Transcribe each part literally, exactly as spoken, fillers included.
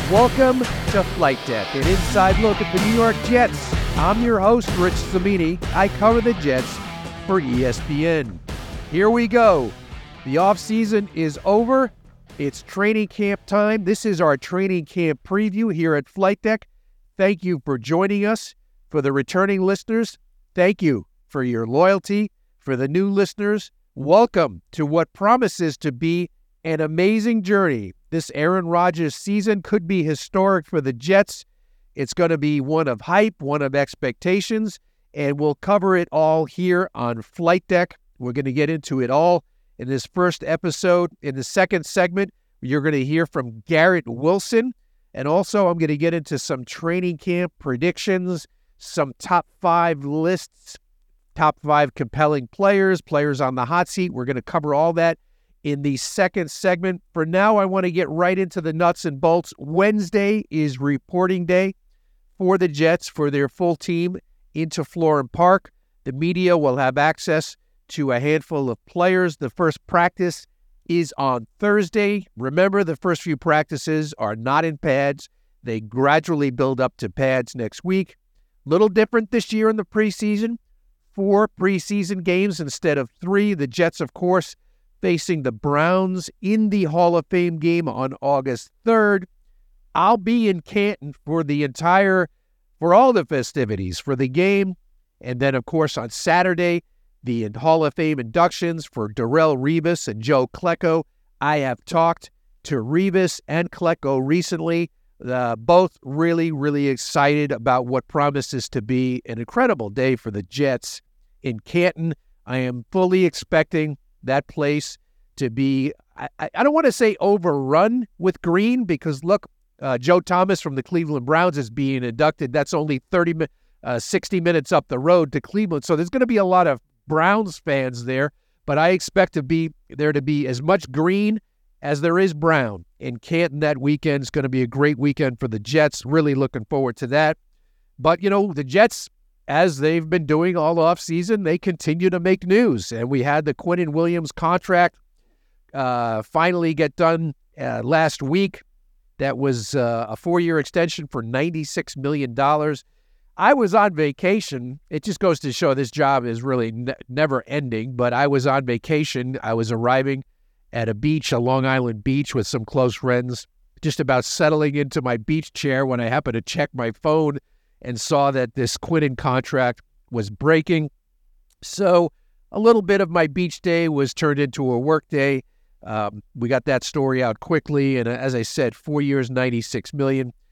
Welcome to Flight Deck, an inside look at the New York Jets. I'm your host, Rich Cimini. I cover the Jets for E S P N. Here we go. The offseason is over. It's training camp time. This is our training camp preview here at Flight Deck. Thank you for joining us. For the returning listeners, thank you for your loyalty. For the new listeners, welcome to what promises to be an amazing journey. This Aaron Rodgers season could be historic for the Jets. It's going to be one of hype, one of expectations, and we'll cover it all here on Flight Deck. We're going to get into it all in this first episode. In the second segment, you're going to hear from Garrett Wilson, and also I'm going to get into some training camp predictions, some top five lists, top five compelling players, players on the hot seat. We're going to cover all that in the second segment. For now, I want to get right into the nuts and bolts. Wednesday is reporting day for the Jets, for their full team into Florham Park. The media will have access to a handful of players. The first practice is on Thursday. Remember, the first few practices are not in pads. They gradually build up to pads next week. Little different this year in the preseason. Four preseason games instead of three. The Jets, of course, facing the Browns in the Hall of Fame game on August third. I'll be in Canton for the entire, for all the festivities, for the game. And then, of course, on Saturday, the Hall of Fame inductions for Darrelle Revis and Joe Klecko. I have talked to Revis and Klecko recently. Uh, both really, really excited about what promises to be an incredible day for the Jets in Canton. I am fully expecting that place to be, I, I don't want to say overrun with green, because look, uh, Joe Thomas from the Cleveland Browns is being inducted. That's only thirty, uh, sixty minutes up the road to Cleveland. So there's going to be a lot of Browns fans there, but I expect to be there to be as much green as there is brown in Canton that weekend. It's going to be a great weekend for the Jets. Really looking forward to that. But, you know, the Jets, as they've been doing all offseason, they continue to make news. And we had the Quinnen Williams contract uh, finally get done uh, last week. That was uh, a four-year extension for ninety-six million dollars. I was on vacation. It just goes to show this job is really ne- never ending. But I was on vacation. I was arriving at a beach, a Long Island beach, with some close friends, just about settling into my beach chair when I happened to check my phone and saw that this Quinnen contract was breaking. So a little bit of my beach day was turned into a work day. Um, we got that story out quickly. And as I said, four years, ninety-six million dollars.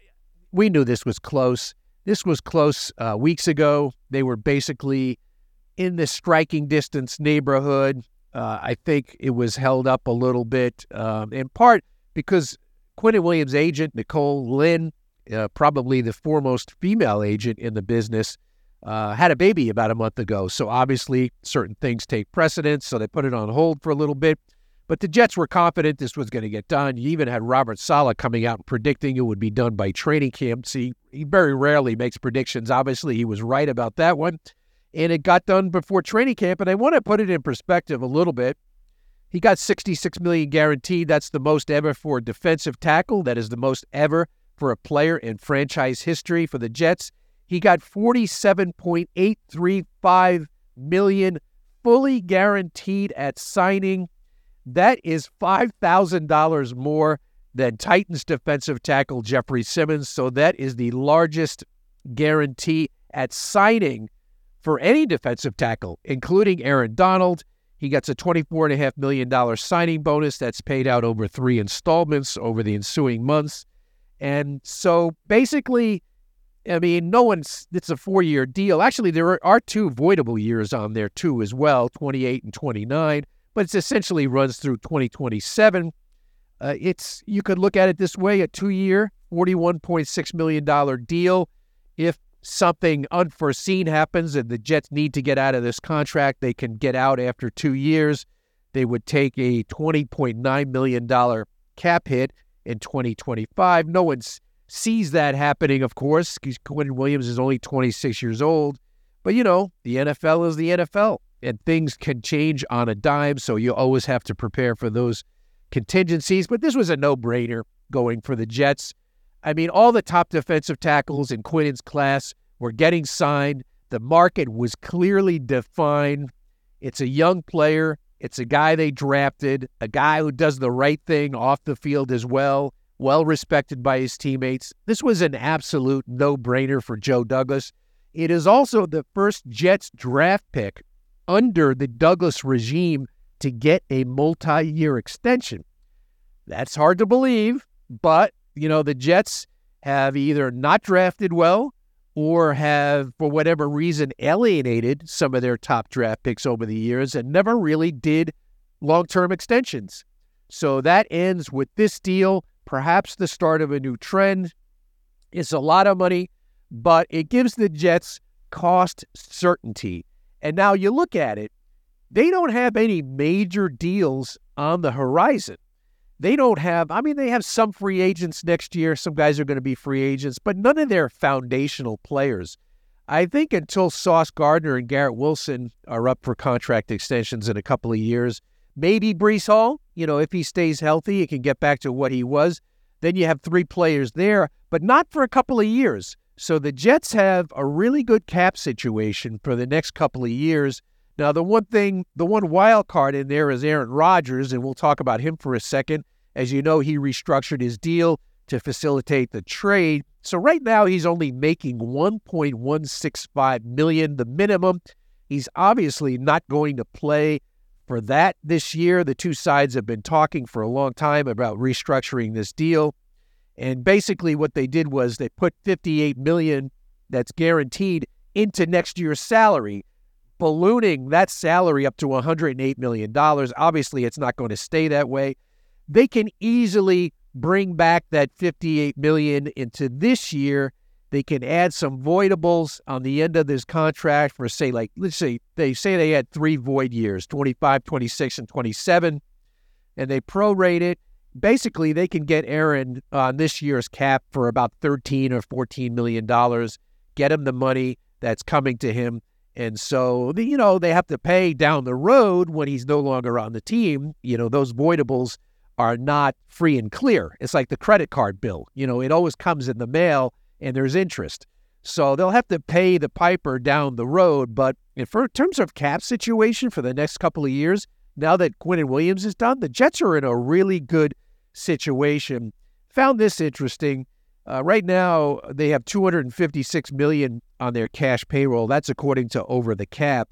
We knew this was close. This was close uh, weeks ago. They were basically in the striking distance neighborhood. Uh, I think it was held up a little bit, um, in part because Quinnen Williams' agent, Nicole Lynn, Uh, probably the foremost female agent in the business, uh, had a baby about a month ago. So obviously certain things take precedence, so they put it on hold for a little bit. But the Jets were confident this was going to get done. You even had Robert Saleh coming out and predicting it would be done by training camp. See, he very rarely makes predictions. Obviously, he was right about that one. And it got done before training camp. And I want to put it in perspective a little bit. He got sixty-six million dollars guaranteed. That's the most ever for a defensive tackle. That is the most ever for a player in franchise history for the Jets. He got forty-seven point eight three five million dollars fully guaranteed at signing. That is five thousand dollars more than Titans defensive tackle Jeffrey Simmons. So that is the largest guarantee at signing for any defensive tackle, including Aaron Donald. He gets a twenty-four point five million dollars signing bonus that's paid out over three installments over the ensuing months. And so basically, I mean, no one's, it's a four-year deal. Actually, there are, are two voidable years on there too as well, twenty-eight and twenty-nine, but it essentially runs through twenty twenty-seven. Uh, it's, you could look at it this way, a two-year, forty-one point six million dollars deal. If something unforeseen happens and the Jets need to get out of this contract, they can get out after two years. They would take a twenty point nine million dollars cap hit in twenty twenty-five. No one sees that happening, of course, because Quinnen Williams is only twenty-six years old. But, you know, the N F L is the N F L, and things can change on a dime, so you always have to prepare for those contingencies. But this was a no-brainer going for the Jets. I mean, all the top defensive tackles in Quinnen's class were getting signed. The market was clearly defined. It's a young player. It's a guy they drafted, a guy who does the right thing off the field as well, well respected by his teammates. This was an absolute no-brainer for Joe Douglas. It is also the first Jets draft pick under the Douglas regime to get a multi-year extension. That's hard to believe, but, you know, the Jets have either not drafted well or have, for whatever reason, alienated some of their top draft picks over the years and never really did long-term extensions. So that ends with this deal, perhaps the start of a new trend. It's a lot of money, but it gives the Jets cost certainty. And now you look at it, they don't have any major deals on the horizon. They don't have, I mean, they have some free agents next year. Some guys are going to be free agents, but none of their foundational players. I think until Sauce Gardner and Garrett Wilson are up for contract extensions in a couple of years, maybe Breece Hall, you know, if he stays healthy, he can get back to what he was. Then you have three players there, but not for a couple of years. So the Jets have a really good cap situation for the next couple of years. Now, the one thing, the one wild card in there is Aaron Rodgers, and we'll talk about him for a second. As you know, he restructured his deal to facilitate the trade. So right now, he's only making one point one six five million dollars, the minimum. He's obviously not going to play for that this year. The two sides have been talking for a long time about restructuring this deal. And basically what they did was they put fifty-eight million dollars that's guaranteed into next year's salary, ballooning that salary up to one hundred eight million dollars. Obviously, it's not going to stay that way. They can easily bring back that fifty-eight million dollars into this year. They can add some voidables on the end of this contract for, say, like, let's say they say they had three void years, twenty-five, twenty-six, and twenty-seven, and they prorate it. Basically, they can get Aaron on this year's cap for about thirteen or fourteen million dollars, get him the money that's coming to him. And so, you know, they have to pay down the road when he's no longer on the team. You know, those voidables are not free and clear. It's like the credit card bill. You know, it always comes in the mail and there's interest. So they'll have to pay the piper down the road. But in terms of cap situation for the next couple of years, now that Quinnen Williams is done, the Jets are in a really good situation. Found this interesting. Uh, right now, they have two hundred fifty-six million dollars on their cash payroll. That's according to over the cap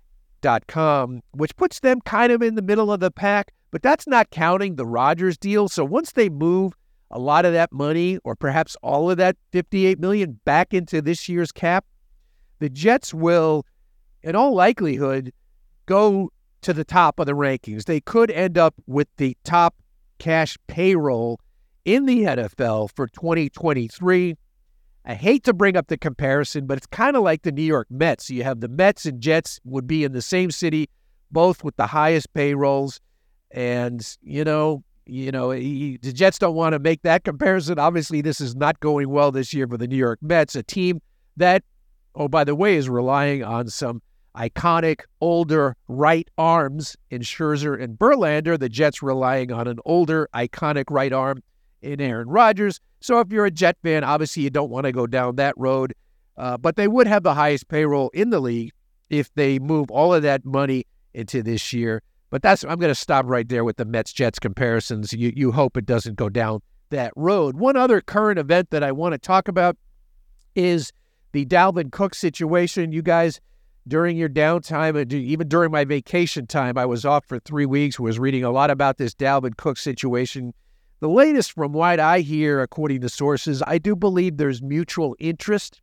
dot com, which puts them kind of in the middle of the pack, but that's not counting the Rodgers deal. So once they move a lot of that money, or perhaps all of that fifty-eight million dollars back into this year's cap, the Jets will, in all likelihood, go to the top of the rankings. They could end up with the top cash payroll in the N F L for twenty twenty-three. I hate to bring up the comparison, but it's kind of like the New York Mets. You have the Mets and Jets would be in the same city, both with the highest payrolls. And, you know, you know, the Jets don't want to make that comparison. Obviously, this is not going well this year for the New York Mets, a team that, oh, by the way, is relying on some iconic older right arms in Scherzer and Verlander. The Jets relying on an older iconic right arm in Aaron Rodgers. So if you're a Jet fan, obviously you don't want to go down that road. Uh, but they would have the highest payroll in the league if they move all of that money into this year. But that's I'm going to stop right there with the Mets-Jets comparisons. You, you hope it doesn't go down that road. One other current event that I want to talk about is the Dalvin Cook situation. You guys, during your downtime, and even during my vacation time, I was off for three weeks, was reading a lot about this Dalvin Cook situation. The latest from what I hear, according to sources, I do believe there's mutual interest.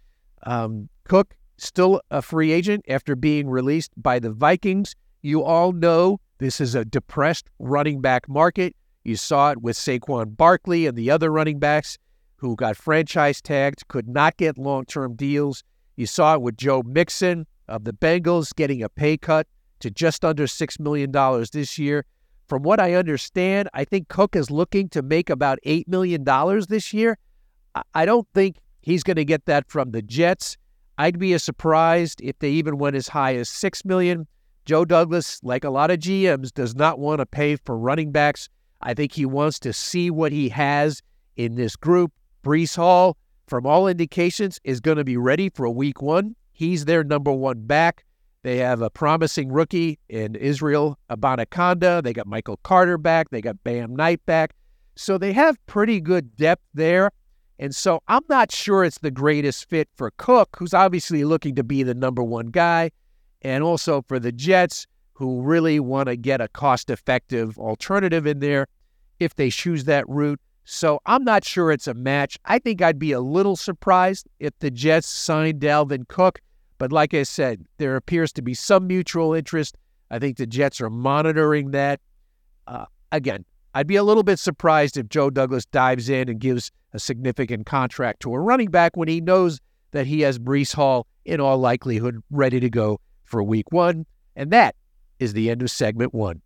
Um, Cook, still a free agent after being released by the Vikings. You all know this is a depressed running back market. You saw it with Saquon Barkley and the other running backs who got franchise tagged, could not get long-term deals. You saw it with Joe Mixon of the Bengals getting a pay cut to just under six million dollars this year. From what I understand, I think Cook is looking to make about eight million dollars this year. I don't think he's going to get that from the Jets. I'd be surprised if they even went as high as six million dollars. Joe Douglas, like a lot of G Ms, does not want to pay for running backs. I think he wants to see what he has in this group. Breece Hall, from all indications, is going to be ready for a week one. He's their number one back. They have a promising rookie in Israel Abanikanda. They got Michael Carter back. They got Bam Knight back. So they have pretty good depth there. And so I'm not sure it's the greatest fit for Cook, who's obviously looking to be the number one guy, and also for the Jets, who really want to get a cost-effective alternative in there if they choose that route. So I'm not sure it's a match. I think I'd be a little surprised if the Jets signed Dalvin Cook. But like I said, there appears to be some mutual interest. I think the Jets are monitoring that. Uh, again, I'd be a little bit surprised if Joe Douglas dives in and gives a significant contract to a running back when he knows that he has Breece Hall, in all likelihood, ready to go for week one. And that is the end of segment one.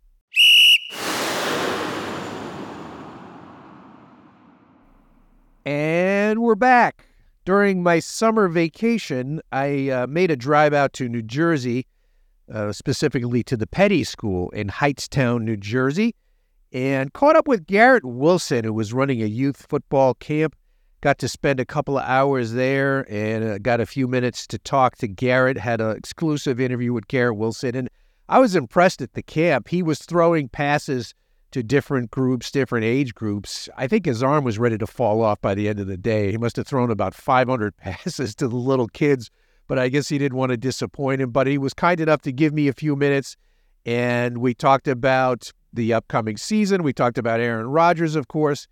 And we're back. During my summer vacation, I uh, made a drive out to New Jersey, uh, specifically to the Petty School in Hightstown, New Jersey, and caught up with Garrett Wilson, who was running a youth football camp. Got to spend a couple of hours there and uh, got a few minutes to talk to Garrett. Had an exclusive interview with Garrett Wilson, and I was impressed at the camp. He was throwing passes to different groups, different age groups. I think his arm was ready to fall off by the end of the day. He must have thrown about five hundred passes to the little kids, but I guess he didn't want to disappoint him. But he was kind enough to give me a few minutes, and we talked about the upcoming season. We talked about Aaron Rodgers, of course,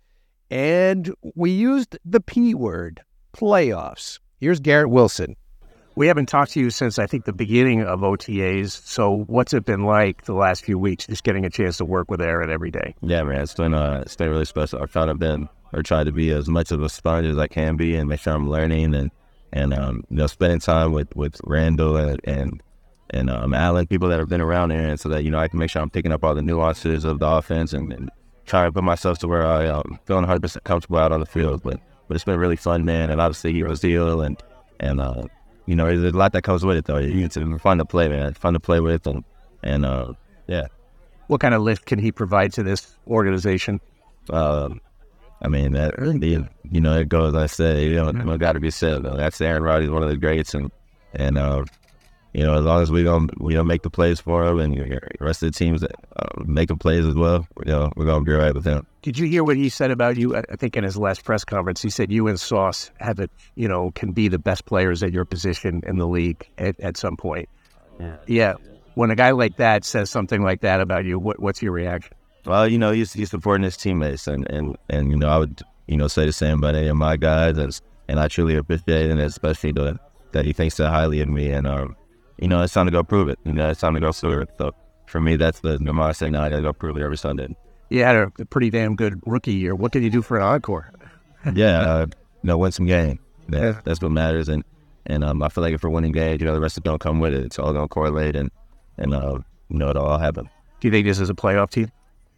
and we used the P word, playoffs. Here's Garrett Wilson. We haven't talked to you since, I think, the beginning of O T As. So what's it been like the last few weeks, just getting a chance to work with Aaron every day? Yeah, man, it's been, uh, it's been really special. I've tried to been, or tried to be as much of a sponge as I can be and make sure I'm learning and, and um, you know, spending time with, with Randall and, and, and um, Allen, people that have been around Aaron, so that, you know, I can make sure I'm picking up all the nuances of the offense and, and trying to put myself to where I um, feel one hundred percent comfortable out on the field. But but it's been really fun, man, and obviously Heroes Deal, and, and uh, you know, there's a lot that comes with it, though. It's fun to play, man. It's fun to play with, and, and uh, yeah. What kind of lift can he provide to this organization? Um, I mean, that, the, you know, it goes, I say, you know, mm-hmm. got to be said, though. That's Aaron Rodgers, one of the greats, and, and uh, you know, as long as we don't, we don't make the plays for him, and the rest of the teams that uh, making plays as well, you know, we're going to be right with him. Did you hear what he said about you? I think in his last press conference, he said you and Sauce have it, you know, can be the best players at your position in the league at, at some point. Yeah. yeah. When a guy like that says something like that about you, what, what's your reaction? Well, you know, he's he's supporting his teammates, and, and, and you know, I would, you know, say the same about any of my guys, and, and I truly appreciate it, especially the, that he thinks so highly of me, and um. You know, it's time to go prove it. You know, it's time to go through it. So for me, that's the, the mindset now. I got to go prove it every Sunday. You had a, a pretty damn good rookie year. What can you do for an encore? yeah, uh, you know, win some games. That, yeah. That's what matters. And and um, I feel like if we're winning games, you know, the rest of it don't come with it. It's all going to correlate, and, and uh, you know, it'll all happen. Do you think this is a playoff team?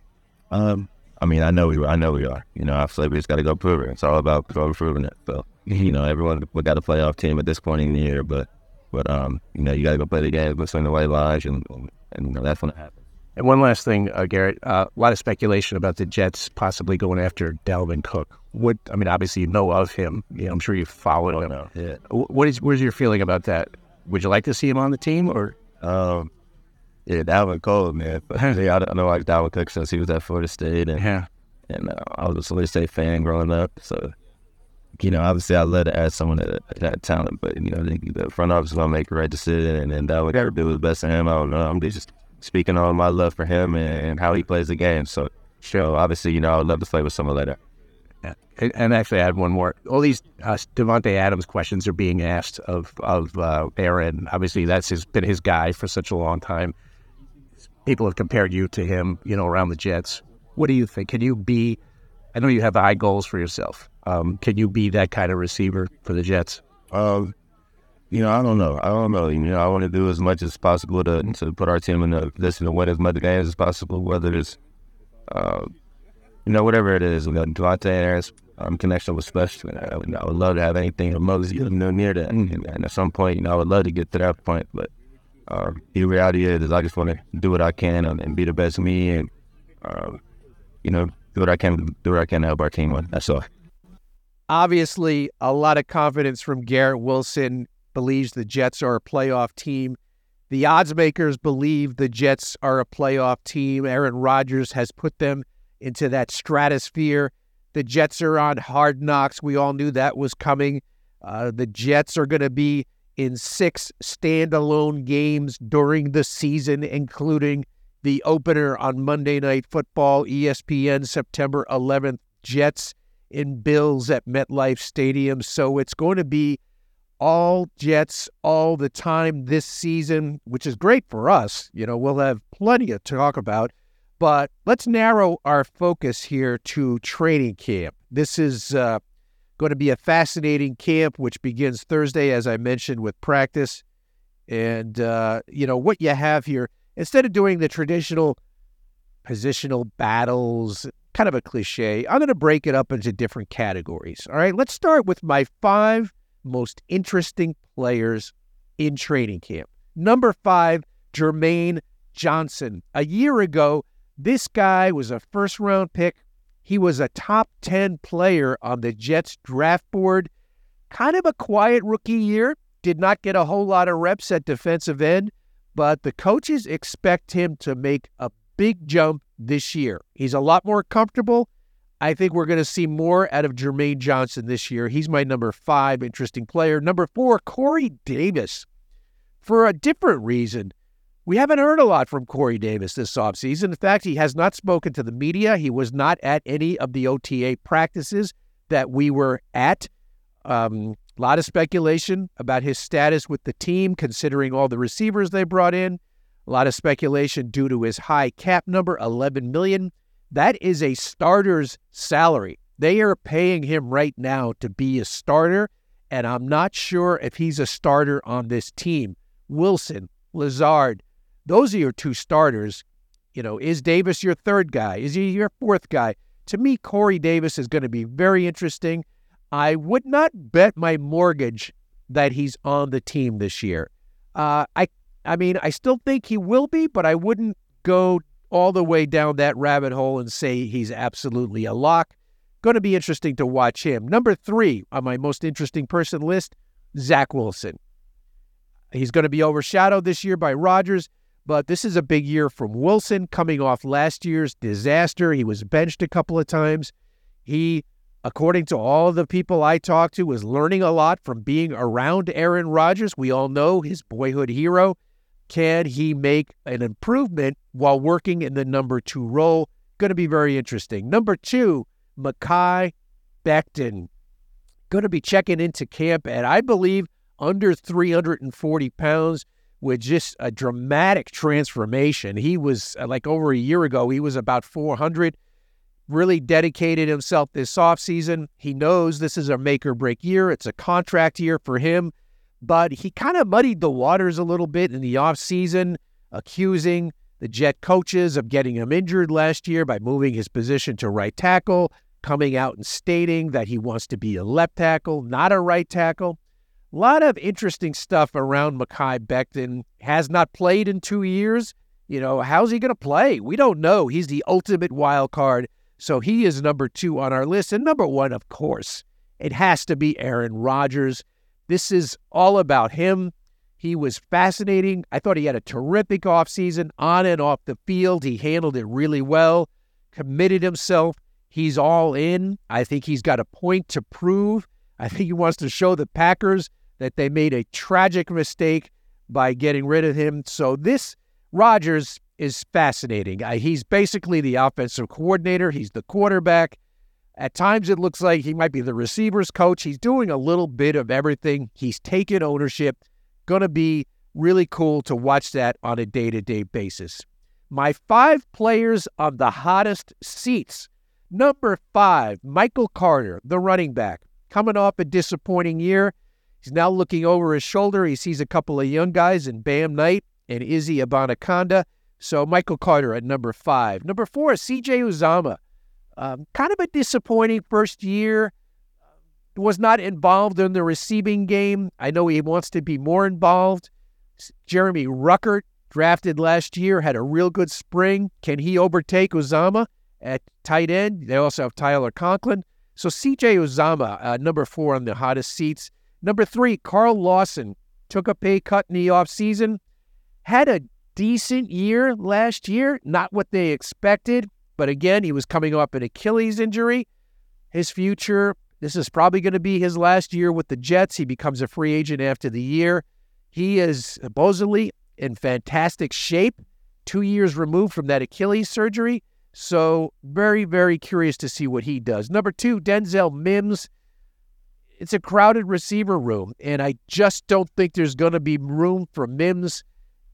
Um, I mean, I know we I know we are. You know, I feel like we just got to go prove it. It's all about go proving it. So, you know, everyone, we got a playoff team at this point in the year, but But, um, you know, you got to go play the game, go swing the white lines, and, and you know, that's when it happens. And one last thing, uh, Garrett, uh, a lot of speculation about the Jets possibly going after Dalvin Cook. What, I mean, obviously you know of him. You know, I'm sure you followed him. Know. Yeah. What is, what is your feeling about that? Would you like to see him on the team, or? Um, yeah, Dalvin Cook, man. But, yeah, I, I know like Dalvin Cook since he was at Florida State, and yeah. and uh, I was a Florida State fan growing up, so. You know, obviously, I'd love to add someone that had talent, but, you know, the, the front office is going to make the right decision, and, and that would do what's best for him. I don't know. I'm just speaking on my love for him and, and how he plays the game. So, sure, obviously, you know, I would love to play with someone like that. Yeah. And, and actually, I had one more. All these uh, Devontae Adams questions are being asked of, of uh, Aaron. Obviously, that's his, been his guy for such a long time. People have compared you to him, you know, around the Jets. What do you think? Can you be, I know you have high goals for yourself. Um, can you be that kind of receiver for the Jets? Um, you know, I don't know. I don't know. You know, I want to do as much as possible to to put our team in a position to win as much games as possible, whether it's, uh, you know, whatever it is. We got Devontae Adams, um, connection was special. And I, would, I would love to have anything remotely you know, near that. And, and at some point, you know, I would love to get to that point. But uh, the reality is, is I just want to do what I can and, and be the best of me, and uh, you know, do what I can, do what I can to help our team win. That's all. Obviously, a lot of confidence from Garrett Wilson, believes the Jets are a playoff team. The odds makers believe the Jets are a playoff team. Aaron Rodgers has put them into that stratosphere. The Jets are on Hard Knocks. We all knew that was coming. Uh, the Jets are going to be in six standalone games during the season, including the opener on Monday Night Football, E S P N, September eleventh, Jets in Bills at MetLife Stadium. So it's going to be all Jets all the time this season, which is great for us. You know, we'll have plenty to talk about. But let's narrow our focus here to training camp. This is uh, going to be a fascinating camp, which begins Thursday, as I mentioned, with practice. And, uh, you know, what you have here, instead of doing the traditional positional battles, kind of a cliche, I'm going to break it up into different categories. All right, let's start with my five most interesting players in training camp. Number five, Jermaine Johnson. A year ago, this guy was a first-round pick. He was a top ten player on the Jets draft board. Kind of a quiet rookie year. Did not get a whole lot of reps at defensive end, but the coaches expect him to make a big jump this year. He's a lot more comfortable. I think we're going to see more out of Jermaine Johnson this year. He's my number five interesting player. Number four, Corey Davis. For a different reason, we haven't heard a lot from Corey Davis this offseason. In fact, he has not spoken to the media. He was not at any of the O T A practices that we were at. Um, a lot of speculation about his status with the team, considering all the receivers they brought in. A lot of speculation due to his high cap number, eleven million dollars. That is a starter's salary. They are paying him right now to be a starter, and I'm not sure if he's a starter on this team. Wilson, Lazard, those are your two starters. You know, is Davis your third guy? Is he your fourth guy? To me, Corey Davis is going to be very interesting. I would not bet my mortgage that he's on the team this year. Uh, I, I mean, I still think he will be, but I wouldn't go all the way down that rabbit hole and say he's absolutely a lock. Going to be interesting to watch him. Number three on my most interesting person list, Zach Wilson. He's going to be overshadowed this year by Rodgers, but this is a big year from Wilson coming off last year's disaster. He was benched a couple of times. He, according to all the people I talked to, was learning a lot from being around Aaron Rodgers. We all know his boyhood hero. Can he make an improvement while working in the number two role? Going to be very interesting. Number two, Mekhi Becton. Going to be checking into camp at, I believe, under three hundred forty pounds with just a dramatic transformation. He was, like over a year ago, he was about four hundred. Really dedicated himself this offseason. He knows this is a make-or-break year. It's a contract year for him. But he kind of muddied the waters a little bit in the offseason, accusing the Jet coaches of getting him injured last year by moving his position to right tackle, coming out and stating that he wants to be a left tackle, not a right tackle. A lot of interesting stuff around Mekhi Becton. Has not played in two years. You know, how's he going to play? We don't know. He's the ultimate wild card. So he is number two on our list. And number one, of course, it has to be Aaron Rodgers. This is all about him. He was fascinating. I thought he had a terrific offseason on and off the field. He handled it really well, committed himself. He's all in. I think he's got a point to prove. I think he wants to show the Packers that they made a tragic mistake by getting rid of him. So this Rodgers is fascinating. Uh, he's basically the offensive coordinator. He's the quarterback. At times, it looks like he might be the receivers coach. He's doing a little bit of everything. He's taking ownership. Going to be really cool to watch that on a day-to-day basis. My five players on the hottest seats. Number five, Michael Carter, the running back. Coming off a disappointing year. He's now looking over his shoulder. He sees a couple of young guys in Bam Knight and Izzy Abanikanda. So Michael Carter at number five. Number four, C J Uzomah. Um, kind of a disappointing first year. Was not involved in the receiving game. I know he wants to be more involved. Jeremy Ruckert, drafted last year, had a real good spring. Can he overtake Uzomah at tight end? They also have Tyler Conklin. So C J Uzama, uh, number four on the hottest seats. Number three, Carl Lawson, took a pay cut in the offseason, had a decent year last year, not what they expected, but again, he was coming off an Achilles injury. His future, this is probably going to be his last year with the Jets. He becomes a free agent after the year. He is supposedly in fantastic shape, two years removed from that Achilles surgery. So very, very curious to see what he does. Number two, Denzel Mims. It's a crowded receiver room, and I just don't think there's going to be room for Mims.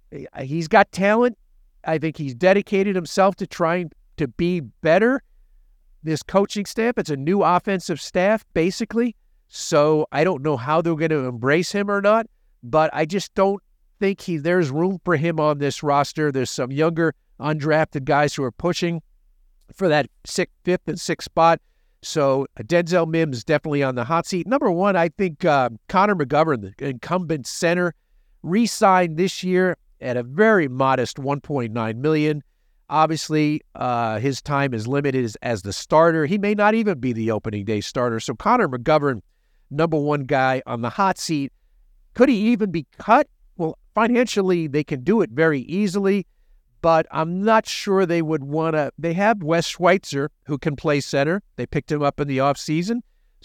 He's got talent. I think he's dedicated himself to trying to be better. This coaching staff, it's a new offensive staff, basically. So I don't know how they're going to embrace him or not, but I just don't think he there's room for him on this roster. There's some younger undrafted guys who are pushing for that sixth, fifth and sixth spot. So Denzel Mims definitely on the hot seat. Number one, I think uh, Connor McGovern, the incumbent center, re-signed this year at a very modest one point nine million dollars. Obviously, uh, his time is limited as, as the starter. He may not even be the opening day starter. So Connor McGovern, number one guy on the hot seat. Could he even be cut? Well, financially, they can do it very easily, but I'm not sure they would want to. They have Wes Schweitzer, who can play center. They picked him up in the offseason.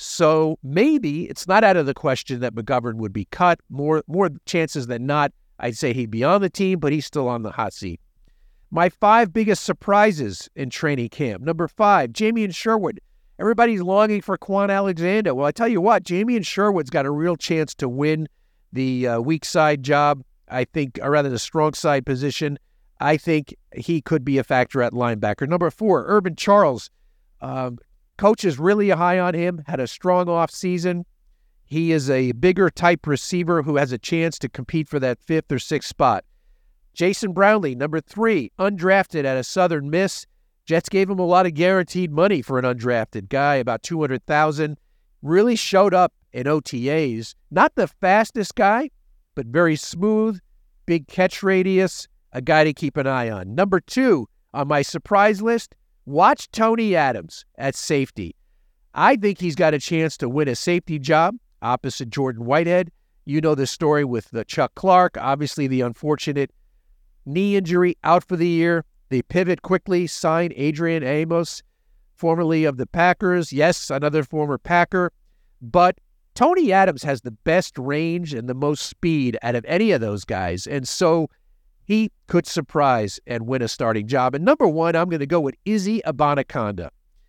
So maybe it's not out of the question that McGovern would be cut. More, more chances than not, I'd say he'd be on the team, but he's still on the hot seat. My five biggest surprises in training camp. Number five, Jamien Sherwood. Everybody's longing for Quan Alexander. Well, I tell you what, Jamien Sherwood's got a real chance to win the uh, weak side job, I think, or rather the strong side position. I think he could be a factor at linebacker. Number four, Urban Charles. Um, coach is really high on him, had a strong offseason. He is a bigger type receiver who has a chance to compete for that fifth or sixth spot. Jason Brownlee, number three, undrafted at a Southern Miss. Jets gave him a lot of guaranteed money for an undrafted guy, about two hundred thousand dollars. Really showed up in O T As. Not the fastest guy, but very smooth, big catch radius, a guy to keep an eye on. Number two on my surprise list, watch Tony Adams at safety. I think he's got a chance to win a safety job opposite Jordan Whitehead. You know the story with the Chuck Clark, obviously the unfortunate knee injury, out for the year. They pivot quickly, sign Adrian Amos, formerly of the Packers. Yes, another former Packer. But Tony Adams has the best range and the most speed out of any of those guys. And so he could surprise and win a starting job. And number one, I'm going to go with Izzy Abanikanda.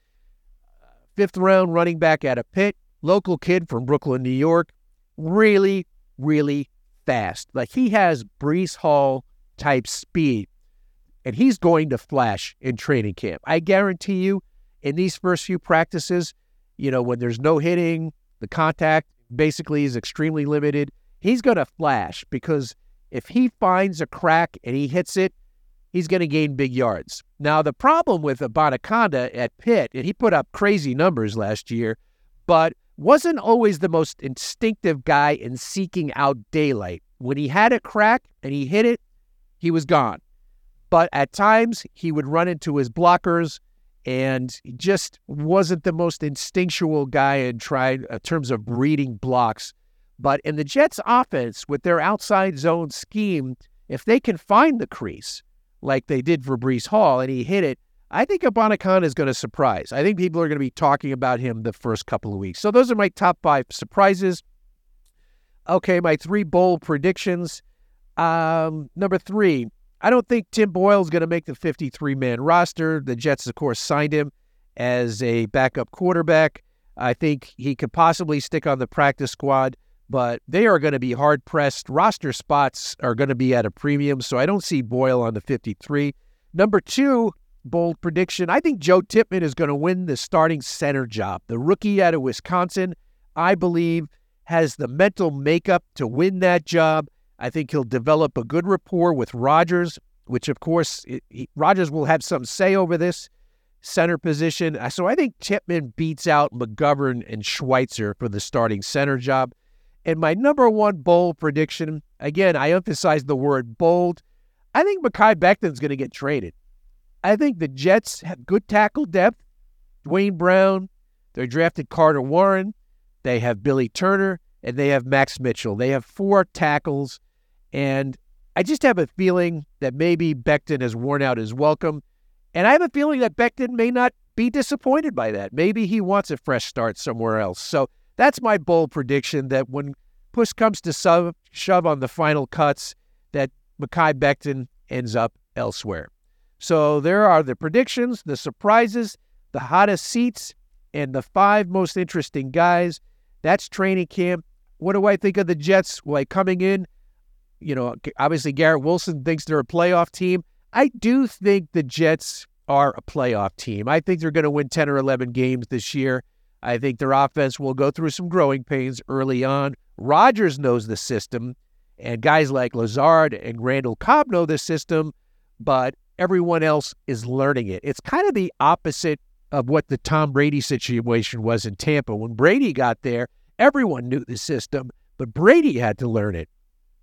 Fifth round running back out of Pitt, local kid from Brooklyn, New York. Really, really fast. Like, he has Breece Hall type speed, and he's going to flash in training camp. I guarantee you, in these first few practices, you know, when there's no hitting, the contact basically is extremely limited, he's going to flash, because if he finds a crack and he hits it, he's going to gain big yards. Now, the problem with Abanikanda at Pitt, and he put up crazy numbers last year, but wasn't always the most instinctive guy in seeking out daylight. When he had a crack and he hit it, he was gone. But at times, he would run into his blockers, and he just wasn't the most instinctual guy in, trying, in terms of reading blocks. But in the Jets' offense, with their outside zone scheme, if they can find the crease, like they did for Breece Hall, and he hit it, I think Abanikanda is going to surprise. I think people are going to be talking about him the first couple of weeks. So those are my top five surprises. Okay, my three bold predictions. Um, number three, I don't think Tim Boyle is going to make the fifty-three man roster. The Jets, of course, signed him as a backup quarterback. I think he could possibly stick on the practice squad, but they are going to be hard-pressed. Roster spots are going to be at a premium, so I don't see Boyle on the fifty-three. Number two, bold prediction, I think Joe Tippmann is going to win the starting center job. The rookie out of Wisconsin, I believe, has the mental makeup to win that job. I think he'll develop a good rapport with Rodgers, which, of course, it, he, Rodgers will have some say over this center position. So I think Tippmann beats out McGovern and Schweitzer for the starting center job. And my number one bold prediction, again, I emphasize the word bold, I think Mekhi Becton's going to get traded. I think the Jets have good tackle depth. Dwayne Brown, They drafted Carter Warren. They have Billy Turner, and they have Max Mitchell. They have four tackles, and I just have a feeling that maybe Becton has worn out his welcome, and I have a feeling that Becton may not be disappointed by that. Maybe he wants a fresh start somewhere else. So that's my bold prediction, that when push comes to shove, shove on the final cuts, that Mekhi Becton ends up elsewhere. So there are the predictions, the surprises, the hottest seats, and the five most interesting guys. That's training camp. What do I think of the Jets? Like, coming in, you know, obviously Garrett Wilson thinks they're a playoff team. I do think the Jets are a playoff team. I think they're going to win ten or eleven games this year. I think their offense will go through some growing pains early on. Rodgers knows the system, and guys like Lazard and Randall Cobb know the system, but everyone else is learning it. It's kind of the opposite of what the Tom Brady situation was in Tampa. When Brady got there, everyone knew the system, but Brady had to learn it.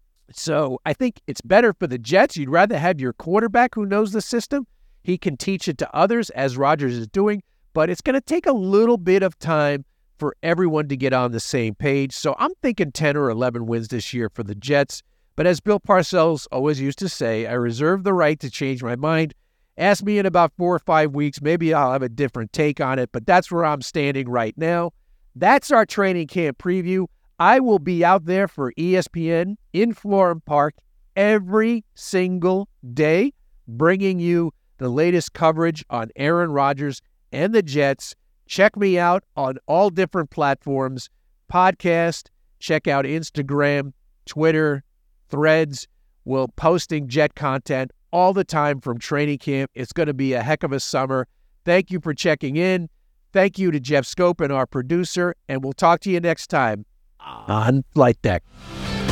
So I think it's better for the Jets. You'd rather have your quarterback who knows the system. He can teach it to others, as Rodgers is doing, but it's going to take a little bit of time for everyone to get on the same page. So I'm thinking ten or eleven wins this year for the Jets. But as Bill Parcells always used to say, I reserve the right to change my mind. Ask me in about four or five weeks. Maybe I'll have a different take on it, but that's where I'm standing right now. That's our training camp preview. I will be out there for E S P N in Florham Park every single day, bringing you the latest coverage on Aaron Rodgers and the Jets. Check me out on all different platforms, podcast, check out Instagram, Twitter, Threads. We're posting Jet content all the time from training camp. It's going to be a heck of a summer. Thank you for checking in. Thank you to Jeff Scopin, our producer, and we'll talk to you next time on Flight Deck.